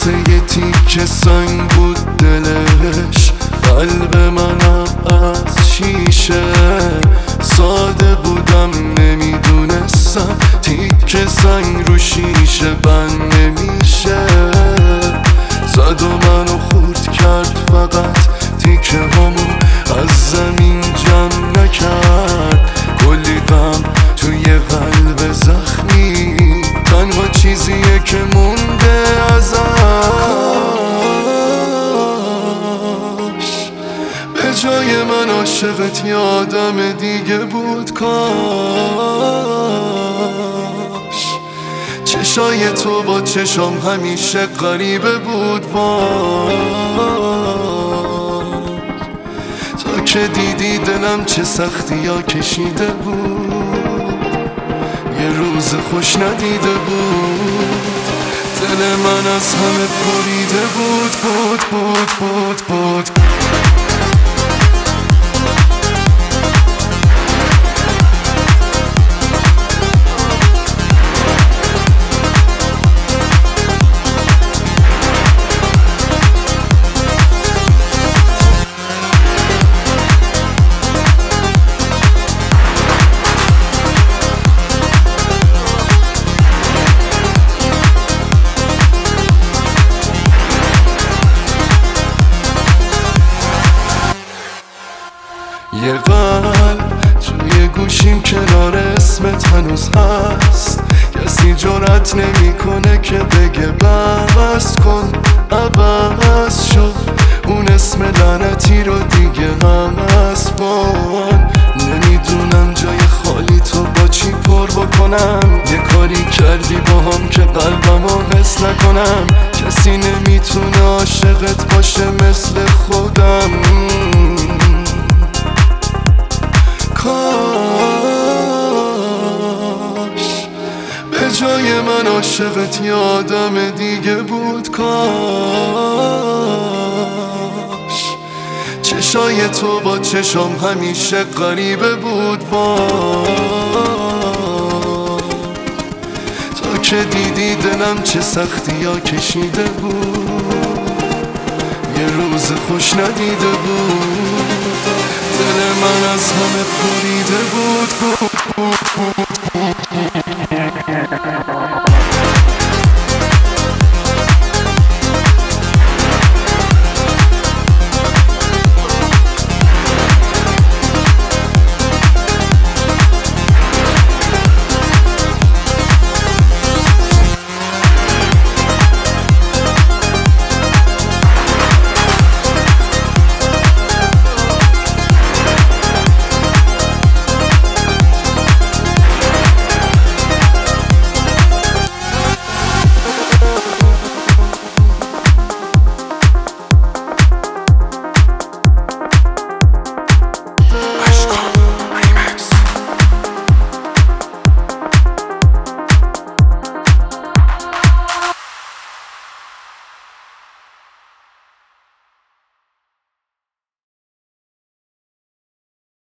مثل یه تیکه سنگ بود دلش، قلب منم از شیشه. ساده بودم نمیدونستم تیکه سنگ رو شیشه بند نمیشه. زد و منو خورد کرد فقط تیکه همو از زمین جمع نکرد. کلی غم توی قلب زخمی، تنها چیزیه که مونده ازش. به جای من عاشقت یه آدم دیگه بود کاش. چشای تو با چشام همیشه غریبه بود وای. تا که دیدی دلم چه سختی ها کشیده بود، یه روز خوش ندیده بود. دل من از همه بریده بود. یه قلب توی گوشیم کنار اسمت هنوز هست. کسی جرأت نمیکنه که بگه بس کن، عوض شد اون اسم لعنتی رو دیگه هم از بان. نمیدونم جای خالی تو با چی پر بکنم. یه کاری کردی با هم که قلبمو حس نکنم. کسی نمیتونه عاشقت باشه مثل خودم. کاش به جای من عاشقت یه آدم دیگه بود کاش. چشای تو با چشام همیشه غریبه بود وای. تا که دیدی دلم چه سختی ها کشیده بود، یه روز خوش ندیده بود. دل من از همه بریده بود.